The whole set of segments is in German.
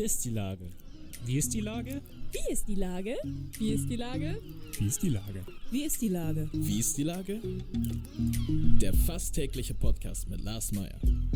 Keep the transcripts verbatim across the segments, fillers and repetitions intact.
ist die Lage? Wie ist die Lage? Wie ist die Lage? Wie ist die Lage? Wie ist die Lage? Wie ist die Lage? Wie ist die Lage? Der fast tägliche Podcast mit Lars Meyer.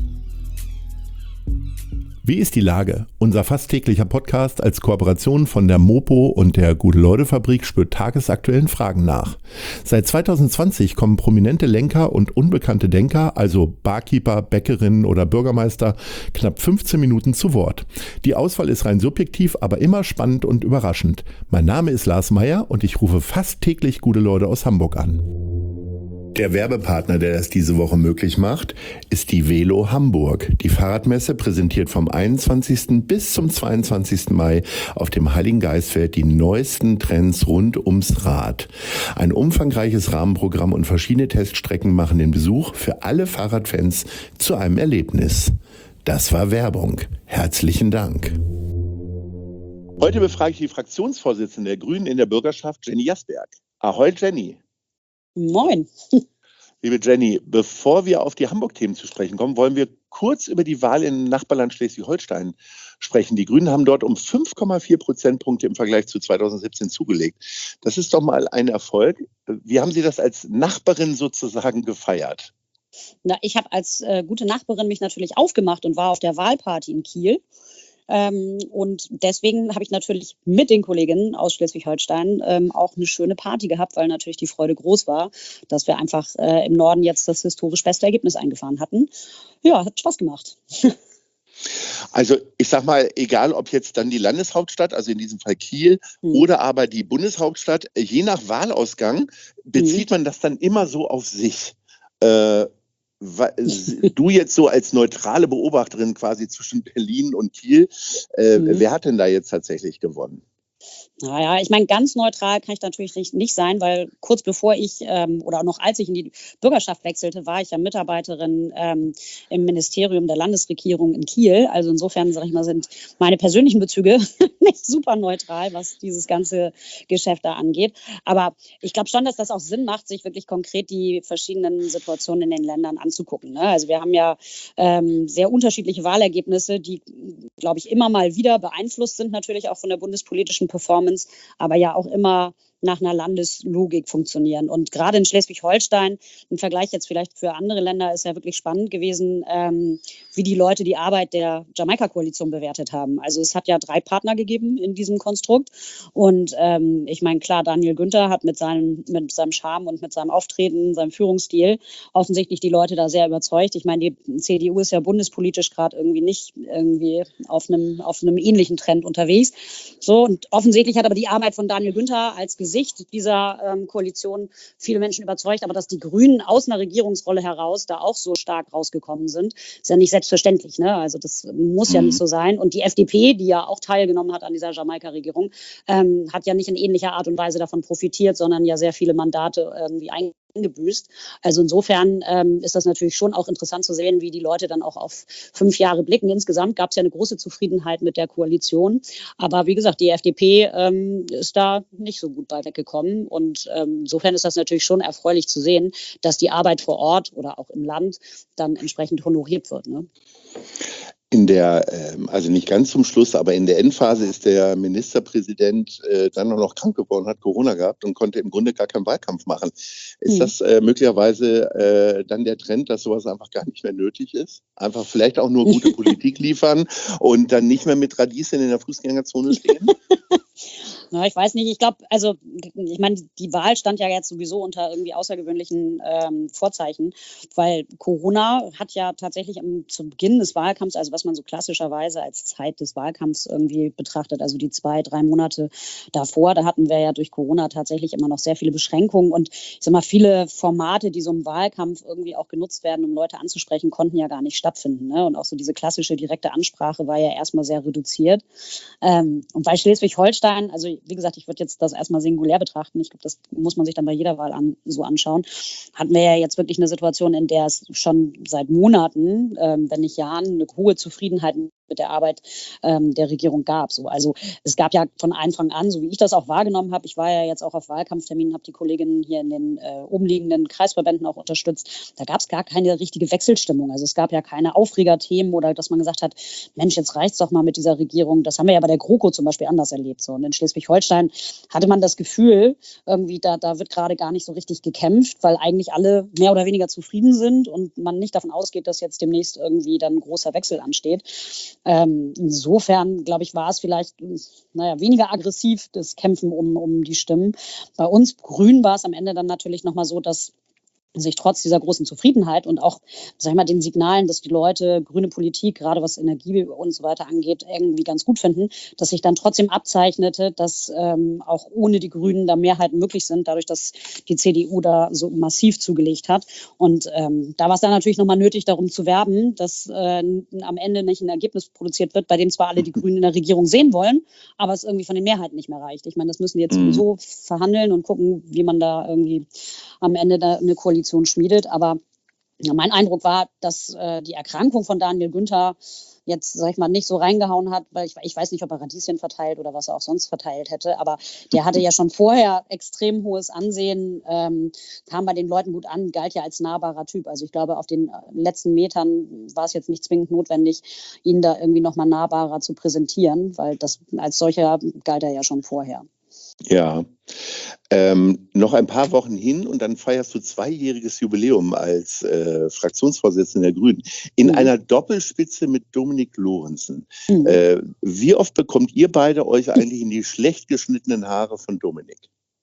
Wie ist die Lage? Unser fast täglicher Podcast als Kooperation von der Mopo und der Gute-Leute-Fabrik spürt tagesaktuellen Fragen nach. Seit zwanzig zwanzig kommen prominente Lenker und unbekannte Denker, also Barkeeper, Bäckerinnen oder Bürgermeister, knapp fünfzehn Minuten zu Wort. Die Auswahl ist rein subjektiv, aber immer spannend und überraschend. Mein Name ist Lars Meyer und ich rufe fast täglich gute Leute aus Hamburg an. Der Werbepartner, der das diese Woche möglich macht, ist die Velo Hamburg. Die Fahrradmesse präsentiert vom einundzwanzigsten bis zum zweiundzwanzigsten Mai auf dem Heiligen Geistfeld die neuesten Trends rund ums Rad. Ein umfangreiches Rahmenprogramm und verschiedene Teststrecken machen den Besuch für alle Fahrradfans zu einem Erlebnis. Das war Werbung. Herzlichen Dank. Heute befrage ich die Fraktionsvorsitzende der Grünen in der Bürgerschaft, Jenny Jasberg. Ahoi, Jenny. Moin. Liebe Jenny, bevor wir auf die Hamburg-Themen zu sprechen kommen, wollen wir kurz über die Wahl im Nachbarland Schleswig-Holstein sprechen. Die Grünen haben dort um fünf Komma vier Prozentpunkte im Vergleich zu zweitausendsiebzehn zugelegt. Das ist doch mal ein Erfolg. Wie haben Sie das als Nachbarin sozusagen gefeiert? Na, ich habe als äh, gute Nachbarin mich natürlich aufgemacht und war auf der Wahlparty in Kiel. Ähm, und deswegen habe ich natürlich mit den Kolleginnen aus Schleswig-Holstein ähm, auch eine schöne Party gehabt, weil natürlich die Freude groß war, dass wir einfach äh, im Norden jetzt das historisch beste Ergebnis eingefahren hatten. Ja, hat Spaß gemacht. Also ich sag mal, egal ob jetzt dann die Landeshauptstadt, also in diesem Fall Kiel, hm. oder aber die Bundeshauptstadt, je nach Wahlausgang bezieht hm. man das dann immer so auf sich. Äh, Du jetzt so als neutrale Beobachterin quasi zwischen Berlin und Kiel, äh, mhm. wer hat denn da jetzt tatsächlich gewonnen? Naja, ich meine, ganz neutral kann ich natürlich nicht, nicht sein, weil kurz bevor ich ähm, oder noch als ich in die Bürgerschaft wechselte, war ich ja Mitarbeiterin ähm, im Ministerium der Landesregierung in Kiel. Also insofern, sage ich mal, sind meine persönlichen Bezüge nicht super neutral, was dieses ganze Geschäft da angeht. Aber ich glaube schon, dass das auch Sinn macht, sich wirklich konkret die verschiedenen Situationen in den Ländern anzugucken. Ne? Also wir haben ja ähm, sehr unterschiedliche Wahlergebnisse, die, glaube ich, immer mal wieder beeinflusst sind, natürlich auch von der bundespolitischen Performance, aber ja auch immer nach einer Landeslogik funktionieren. Und gerade in Schleswig-Holstein, im Vergleich jetzt vielleicht für andere Länder, ist ja wirklich spannend gewesen, ähm, wie die Leute die Arbeit der Jamaika-Koalition bewertet haben. Also es hat ja drei Partner gegeben in diesem Konstrukt. Und ähm, ich meine, klar, Daniel Günther hat mit seinem, mit seinem Charme und mit seinem Auftreten, seinem Führungsstil offensichtlich die Leute da sehr überzeugt. Ich meine, die C D U ist ja bundespolitisch gerade irgendwie nicht irgendwie auf einem, auf einem ähnlichen Trend unterwegs. So, und offensichtlich hat aber die Arbeit von Daniel Günther als Gesicht dieser ähm, Koalition viele Menschen überzeugt, aber dass die Grünen aus einer Regierungsrolle heraus da auch so stark rausgekommen sind, ist ja nicht selbstverständlich. Ne? Also das muss mhm. ja nicht so sein. Und die F D P, die ja auch teilgenommen hat an dieser Jamaika-Regierung, ähm, hat ja nicht in ähnlicher Art und Weise davon profitiert, sondern ja sehr viele Mandate irgendwie eingebracht. Gebüßt. Also insofern ähm, ist das natürlich schon auch interessant zu sehen, wie die Leute dann auch auf fünf Jahre blicken. Insgesamt gab es ja eine große Zufriedenheit mit der Koalition. Aber wie gesagt, die F D P ähm, ist da nicht so gut bei weggekommen. Und ähm, insofern ist das natürlich schon erfreulich zu sehen, dass die Arbeit vor Ort oder auch im Land dann entsprechend honoriert wird. Ne? In der, also nicht ganz zum Schluss, aber in der Endphase ist der Ministerpräsident äh, dann auch noch krank geworden, hat Corona gehabt und konnte im Grunde gar keinen Wahlkampf machen. Ist hm. das äh, möglicherweise äh, dann der Trend, dass sowas einfach gar nicht mehr nötig ist? Einfach vielleicht auch nur gute Politik liefern und dann nicht mehr mit Radieschen in der Fußgängerzone stehen? Na, ich weiß nicht, ich glaube, also ich meine, die Wahl stand ja jetzt sowieso unter irgendwie außergewöhnlichen ähm, Vorzeichen, weil Corona hat ja tatsächlich am, zu Beginn des Wahlkampfs, also was man so klassischerweise als Zeit des Wahlkampfs irgendwie betrachtet, also die zwei, drei Monate davor, da hatten wir ja durch Corona tatsächlich immer noch sehr viele Beschränkungen und ich sag mal, viele Formate, die so im Wahlkampf irgendwie auch genutzt werden, um Leute anzusprechen, konnten ja gar nicht stattfinden. Ne? Und auch so diese klassische direkte Ansprache war ja erstmal sehr reduziert. Ähm, und bei Schleswig-Holstein, also wie gesagt, ich würde jetzt das erstmal singulär betrachten. Ich glaube, das muss man sich dann bei jeder Wahl an, so anschauen. Hatten wir ja jetzt wirklich eine Situation, in der es schon seit Monaten, ähm, wenn nicht Jahren, eine hohe Zufriedenheit mit der Arbeit ähm, der Regierung gab. So, also es gab ja von Anfang an, so wie ich das auch wahrgenommen habe, ich war ja jetzt auch auf Wahlkampfterminen, habe die Kolleginnen hier in den äh, umliegenden Kreisverbänden auch unterstützt, da gab es gar keine richtige Wechselstimmung. Also es gab ja keine Aufregerthemen oder dass man gesagt hat, Mensch, jetzt reicht's doch mal mit dieser Regierung. Das haben wir ja bei der GroKo zum Beispiel anders erlebt. So. Und in Schleswig-Holstein hatte man das Gefühl, irgendwie da, da wird gerade gar nicht so richtig gekämpft, weil eigentlich alle mehr oder weniger zufrieden sind und man nicht davon ausgeht, dass jetzt demnächst irgendwie dann ein großer Wechsel ansteht. Ähm, insofern, glaube ich, war es vielleicht naja, weniger aggressiv, das Kämpfen um, um die Stimmen. Bei uns Grünen war es am Ende dann natürlich nochmal so, dass sich trotz dieser großen Zufriedenheit und auch, sag ich mal, den Signalen, dass die Leute grüne Politik, gerade was Energie und so weiter angeht, irgendwie ganz gut finden, dass sich dann trotzdem abzeichnete, dass ähm, auch ohne die Grünen da Mehrheiten möglich sind, dadurch, dass die C D U da so massiv zugelegt hat. Und ähm, da war es dann natürlich nochmal nötig, darum zu werben, dass äh, am Ende nicht ein Ergebnis produziert wird, bei dem zwar alle die Grünen in der Regierung sehen wollen, aber es irgendwie von den Mehrheiten nicht mehr reicht. Ich meine, das müssen die jetzt sowieso verhandeln und gucken, wie man da irgendwie am Ende da eine Koalition schmiedet. Aber ja, mein Eindruck war, dass äh, die Erkrankung von Daniel Günther jetzt, sag ich mal, nicht so reingehauen hat, weil ich, ich weiß nicht, ob er Radieschen verteilt oder was er auch sonst verteilt hätte, aber der hatte ja schon vorher extrem hohes Ansehen, ähm, kam bei den Leuten gut an, galt ja als nahbarer Typ. Also ich glaube, auf den letzten Metern war es jetzt nicht zwingend notwendig, ihn da irgendwie nochmal nahbarer zu präsentieren, weil das als solcher galt er ja schon vorher. Ja, ähm, noch ein paar Wochen hin und dann feierst du zweijähriges Jubiläum als äh, Fraktionsvorsitzender der Grünen in mhm. einer Doppelspitze mit Dominik Lorenzen. Mhm. Äh, wie oft bekommt ihr beide euch eigentlich in die schlecht geschnittenen Haare von Dominik?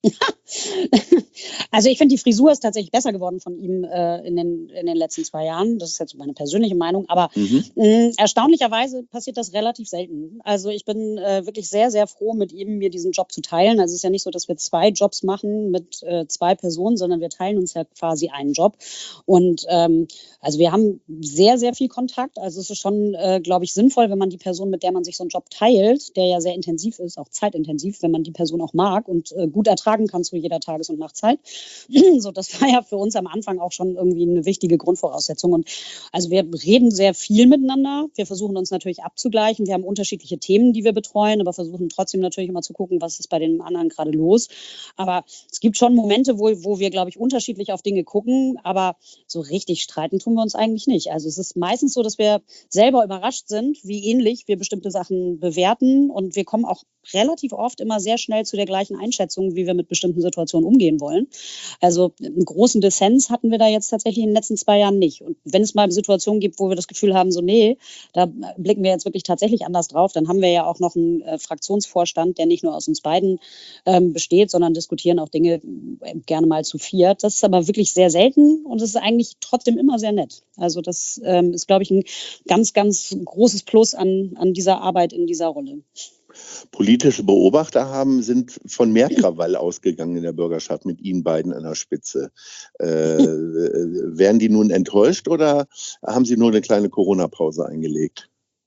Also ich finde, die Frisur ist tatsächlich besser geworden von ihm äh, in, den, in den letzten zwei Jahren. Das ist jetzt meine persönliche Meinung. Aber mhm. mh, erstaunlicherweise passiert das relativ selten. Also ich bin äh, wirklich sehr, sehr froh, mit ihm mir diesen Job zu teilen. Also es ist ja nicht so, dass wir zwei Jobs machen mit äh, zwei Personen, sondern wir teilen uns ja quasi einen Job. Und ähm, also wir haben sehr, sehr viel Kontakt. Also es ist schon, äh, glaube ich, sinnvoll, wenn man die Person, mit der man sich so einen Job teilt, der ja sehr intensiv ist, auch zeitintensiv, wenn man die Person auch mag und äh, gut ertragen kann zu jeder Tages- und Nachtzeit. So, das war ja für uns am Anfang auch schon irgendwie eine wichtige Grundvoraussetzung. Und also wir reden sehr viel miteinander. Wir versuchen uns natürlich abzugleichen. Wir haben unterschiedliche Themen, die wir betreuen, aber versuchen trotzdem natürlich immer zu gucken, was ist bei den anderen gerade los. Aber es gibt schon Momente, wo, wo wir, glaube ich, unterschiedlich auf Dinge gucken, aber so richtig streiten tun wir uns eigentlich nicht. Also es ist meistens so, dass wir selber überrascht sind, wie ähnlich wir bestimmte Sachen bewerten, und wir kommen auch relativ oft immer sehr schnell zu der gleichen Einschätzung, wie wir mit bestimmten Situationen umgehen wollen. Also einen großen Dissens hatten wir da jetzt tatsächlich in den letzten zwei Jahren nicht. Und wenn es mal Situationen gibt, wo wir das Gefühl haben, so nee, da blicken wir jetzt wirklich tatsächlich anders drauf, dann haben wir ja auch noch einen äh, Fraktionsvorstand, der nicht nur aus uns beiden ähm, besteht, sondern diskutieren auch Dinge äh, gerne mal zu viert. Das ist aber wirklich sehr selten und es ist eigentlich trotzdem immer sehr nett. Also das ähm, ist, glaube ich, ein ganz, ganz großes Plus an, an dieser Arbeit in dieser Rolle. Politische Beobachter haben, sind von mehr Krawall ausgegangen in der Bürgerschaft mit Ihnen beiden an der Spitze. Äh, wären die nun enttäuscht oder haben Sie nur eine kleine Corona-Pause eingelegt?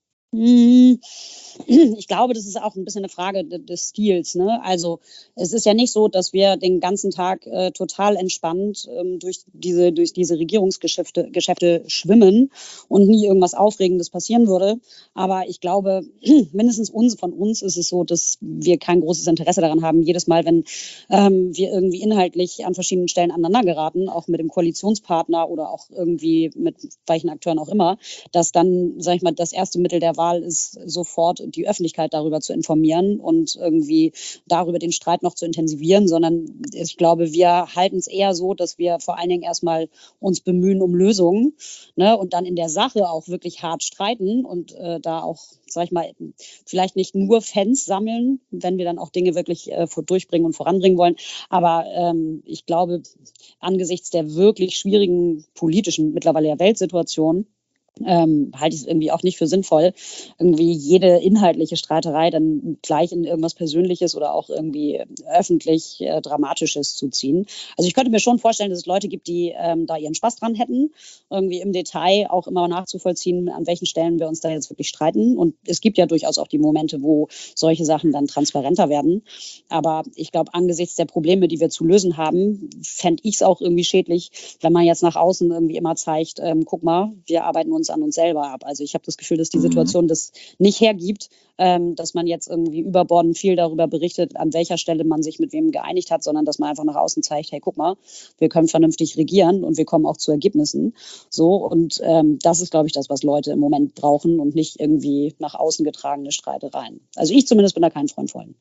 Ich glaube, das ist auch ein bisschen eine Frage des Stils. Ne? Also es ist ja nicht so, dass wir den ganzen Tag äh, total entspannt ähm, durch diese, durch diese Regierungsgeschäfte Geschäfte schwimmen und nie irgendwas Aufregendes passieren würde. Aber ich glaube, mindestens uns, von uns ist es so, dass wir kein großes Interesse daran haben, jedes Mal, wenn ähm, wir irgendwie inhaltlich an verschiedenen Stellen aneinander geraten, auch mit dem Koalitionspartner oder auch irgendwie mit welchen Akteuren auch immer, dass dann, sag ich mal, das erste Mittel der Wahl ist, sofort die Öffentlichkeit darüber zu informieren und irgendwie darüber den Streit noch zu intensivieren, sondern ich glaube, wir halten es eher so, dass wir vor allen Dingen erstmal uns bemühen um Lösungen, ne, und dann in der Sache auch wirklich hart streiten und äh, da auch, sag ich mal, vielleicht nicht nur Fans sammeln, wenn wir dann auch Dinge wirklich äh, durchbringen und voranbringen wollen. Aber ähm, ich glaube, angesichts der wirklich schwierigen politischen, mittlerweile ja Weltsituation, Ähm, halte ich es irgendwie auch nicht für sinnvoll, irgendwie jede inhaltliche Streiterei dann gleich in irgendwas Persönliches oder auch irgendwie öffentlich äh, Dramatisches zu ziehen. Also ich könnte mir schon vorstellen, dass es Leute gibt, die ähm, da ihren Spaß dran hätten, irgendwie im Detail auch immer nachzuvollziehen, an welchen Stellen wir uns da jetzt wirklich streiten. Und es gibt ja durchaus auch die Momente, wo solche Sachen dann transparenter werden. Aber ich glaube, angesichts der Probleme, die wir zu lösen haben, fände ich es auch irgendwie schädlich, wenn man jetzt nach außen irgendwie immer zeigt, ähm, guck mal, wir arbeiten uns uns an uns selber ab. Also ich habe das Gefühl, dass die Situation das nicht hergibt, ähm, dass man jetzt irgendwie überbordend viel darüber berichtet, an welcher Stelle man sich mit wem geeinigt hat, sondern dass man einfach nach außen zeigt, hey, guck mal, wir können vernünftig regieren und wir kommen auch zu Ergebnissen. So, und ähm, das ist, glaube ich, das, was Leute im Moment brauchen und nicht irgendwie nach außen getragene Streitereien. Also ich zumindest bin da kein Freund von.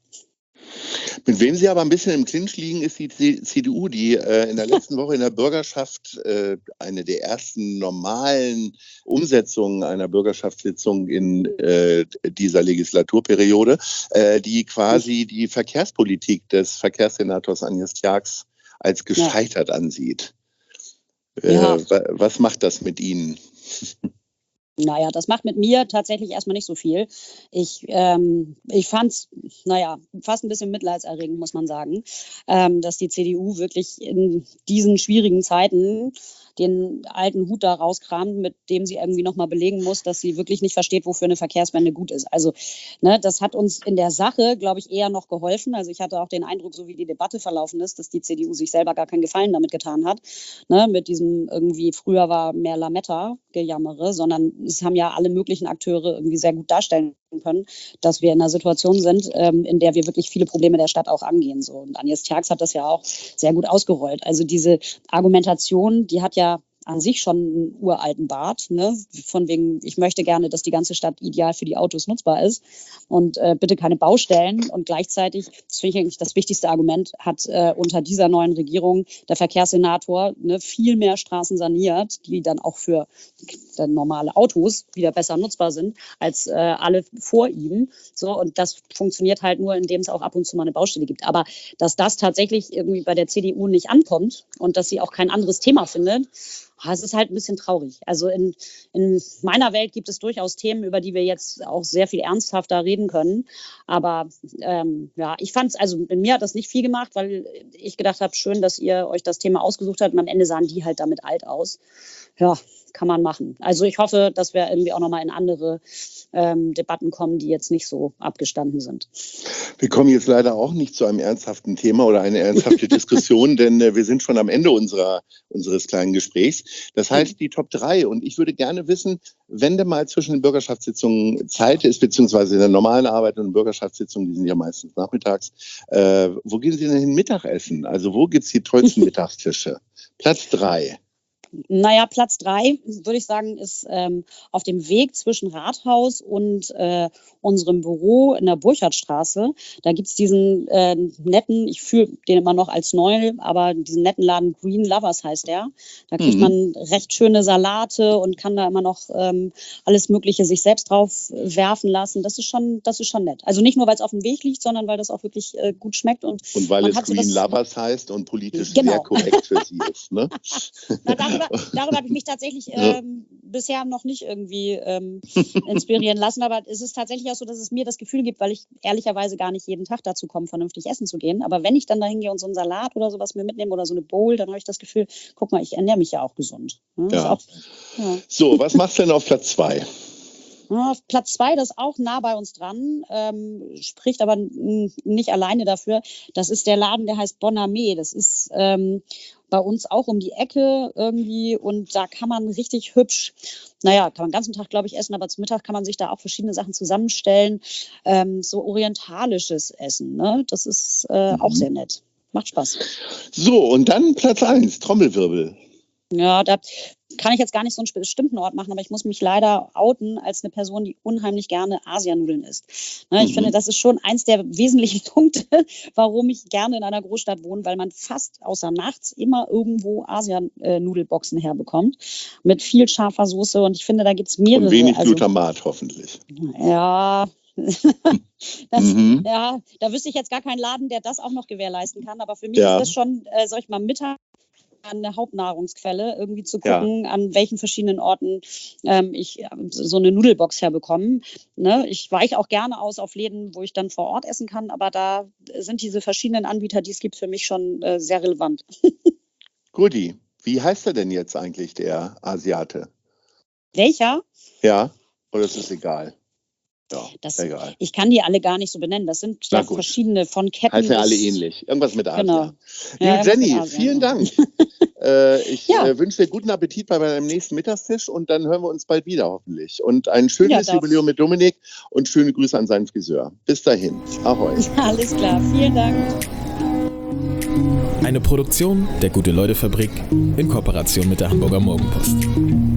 Mit wem Sie aber ein bisschen im Clinch liegen, ist die C D U, die äh, in der letzten Woche in der Bürgerschaft äh, eine der ersten normalen Umsetzungen einer Bürgerschaftssitzung in äh, dieser Legislaturperiode, äh, die quasi die Verkehrspolitik des Verkehrssenators Agnes Tjax als gescheitert ja. ansieht. Äh, ja. Was macht das mit Ihnen? Naja, das macht mit mir tatsächlich erstmal nicht so viel. Ich, ähm, ich fand es, naja, fast ein bisschen mitleidserregend, muss man sagen, ähm, dass die C D U wirklich in diesen schwierigen Zeiten den alten Hut da rauskramt, mit dem sie irgendwie nochmal belegen muss, dass sie wirklich nicht versteht, wofür eine Verkehrswende gut ist. Also ne, das hat uns in der Sache, glaube ich, eher noch geholfen. Also ich hatte auch den Eindruck, so wie die Debatte verlaufen ist, dass die C D U sich selber gar keinen Gefallen damit getan hat. Ne, mit diesem irgendwie, früher war mehr Lametta-Gejammere, sondern es haben ja alle möglichen Akteure irgendwie sehr gut darstellen können, dass wir in einer Situation sind, ähm, in der wir wirklich viele Probleme der Stadt auch angehen. So. Und Agnes Tjax hat das ja auch sehr gut ausgerollt. Also diese Argumentation, die hat ja an sich schon einen uralten Bart, ne? Von wegen, ich möchte gerne, dass die ganze Stadt ideal für die Autos nutzbar ist und äh, bitte keine Baustellen. Und gleichzeitig, das finde ich eigentlich das wichtigste Argument, hat äh, unter dieser neuen Regierung der Verkehrssenator ne, viel mehr Straßen saniert, die dann auch für äh, normale Autos wieder besser nutzbar sind, als äh, alle vor ihm. So, und das funktioniert halt nur, indem es auch ab und zu mal eine Baustelle gibt. Aber dass das tatsächlich irgendwie bei der C D U nicht ankommt und dass sie auch kein anderes Thema findet, es ist halt ein bisschen traurig. Also in, in meiner Welt gibt es durchaus Themen, über die wir jetzt auch sehr viel ernsthafter reden können. Aber ähm, ja, ich fand es, also in mir hat das nicht viel gemacht, weil ich gedacht habe, schön, dass ihr euch das Thema ausgesucht habt und am Ende sahen die halt damit alt aus. Ja, kann man machen. Also ich hoffe, dass wir irgendwie auch nochmal in andere ähm, Debatten kommen, die jetzt nicht so abgestanden sind. Wir kommen jetzt leider auch nicht zu einem ernsthaften Thema oder eine ernsthafte Diskussion, denn äh, wir sind schon am Ende unserer, unseres kleinen Gesprächs. Das heißt, die Top drei. Und ich würde gerne wissen, wenn denn mal zwischen den Bürgerschaftssitzungen Zeit ist, beziehungsweise in der normalen Arbeit und Bürgerschaftssitzungen, die sind ja meistens nachmittags, äh, wo gehen Sie denn hin Mittagessen? Also wo gibt es die tollsten Mittagstische? Platz drei. Naja, Platz drei, würde ich sagen, ist ähm, auf dem Weg zwischen Rathaus und äh, unserem Büro in der Burchardstraße. Da gibt es diesen äh, netten, ich fühle den immer noch als neu, aber diesen netten Laden Green Lovers heißt der. Da kriegt mhm. man recht schöne Salate und kann da immer noch ähm, alles Mögliche sich selbst drauf werfen lassen. Das ist schon, das ist schon nett. Also nicht nur, weil es auf dem Weg liegt, sondern weil das auch wirklich äh, gut schmeckt. Und, und weil es Green so Lovers heißt und politisch genau. sehr korrekt für Sie ist. Ne? Na, darüber darüber habe ich mich tatsächlich ähm, bisher noch nicht irgendwie ähm, inspirieren lassen. Aber es ist tatsächlich auch so, dass es mir das Gefühl gibt, weil ich ehrlicherweise gar nicht jeden Tag dazu komme, vernünftig essen zu gehen. Aber wenn ich dann da hingehe und so einen Salat oder sowas mir mitnehme oder so eine Bowl, dann habe ich das Gefühl, guck mal, ich ernähre mich ja auch gesund. Ne? Ja. Auch, ja. So, was machst du denn auf Platz zwei? Auf Platz zwei, das ist auch nah bei uns dran, ähm, spricht aber n- nicht alleine dafür. Das ist der Laden, der heißt Bonamé. Das ist ähm, bei uns auch um die Ecke irgendwie und da kann man richtig hübsch, naja, kann man den ganzen Tag, glaube ich, essen, aber zum Mittag kann man sich da auch verschiedene Sachen zusammenstellen. Ähm, so orientalisches Essen, ne? Das ist äh, mhm. auch sehr nett. Macht Spaß. So, und dann Platz eins, Trommelwirbel. Ja, da kann ich jetzt gar nicht so einen bestimmten Ort machen, aber ich muss mich leider outen als eine Person, die unheimlich gerne Asianudeln isst. Ne, ich mhm. finde, das ist schon eins der wesentlichen Punkte, warum ich gerne in einer Großstadt wohne, weil man fast außer nachts immer irgendwo Asianudelboxen herbekommt mit viel scharfer Soße und ich finde, da gibt es mehrere. Und wenig also, Glutamat hoffentlich. Ja, das, mhm. ja, da wüsste ich jetzt gar keinen Laden, der das auch noch gewährleisten kann, aber für mich ja. ist das schon, äh, sag ich mal, Mittag eine Hauptnahrungsquelle, irgendwie zu gucken, ja. an welchen verschiedenen Orten ähm, ich äh, so eine Nudelbox herbekomme. Ne? Ich weiche auch gerne aus auf Läden, wo ich dann vor Ort essen kann, aber da sind diese verschiedenen Anbieter, die es gibt, für mich schon äh, sehr relevant. Guti, wie heißt er denn jetzt eigentlich, der Asiate? Welcher? Ja, oder ist es egal? Ja, das, egal. Ich kann die alle gar nicht so benennen. Das sind ja verschiedene von Ketten. Heißen ja alle ähnlich. Irgendwas mit Asien. Genau. Liebe ja, Jenny, Asien, vielen ja. Dank. Äh, ich Ja. äh, wünsche dir guten Appetit bei deinem nächsten Mittagstisch und dann hören wir uns bald wieder hoffentlich. Und ein schönes Ja, darf- Jubiläum mit Dominik und schöne Grüße an seinen Friseur. Bis dahin. Ahoi. Alles klar, vielen Dank. Eine Produktion der Gute-Leute-Fabrik in Kooperation mit der Hamburger Morgenpost.